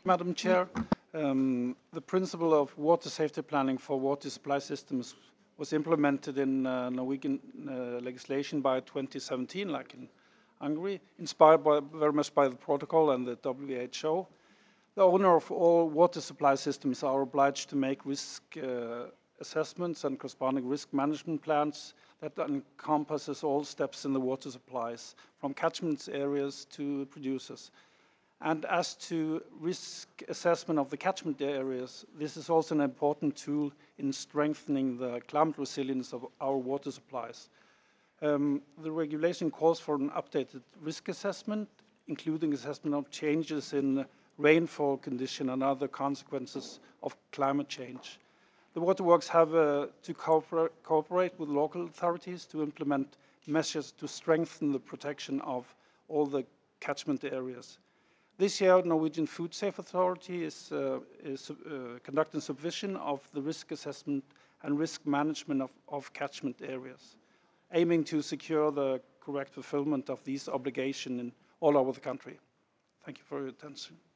Madam Chair. The principle of water safety planning for water supply systems was implemented in Norwegian legislation by 2017, like in Hungary, inspired very much by the protocol and the WHO. The owner of all water supply systems are obliged to make risk assessments and corresponding risk management plans that encompasses all steps in the water supplies, from catchment areas to producers. And as to risk assessment of the catchment areas, this is also an important tool in strengthening the climate resilience of our water supplies. The regulation calls for an updated risk assessment, including assessment of changes in rainfall condition and other consequences of climate change. The waterworks have to cooperate with local authorities to implement measures to strengthen the protection of all the catchment areas. This year, Norwegian Food Safe Authority is conducting supervision of the risk assessment and risk management of catchment areas, aiming to secure the correct fulfillment of these obligations all over the country. Thank you for your attention.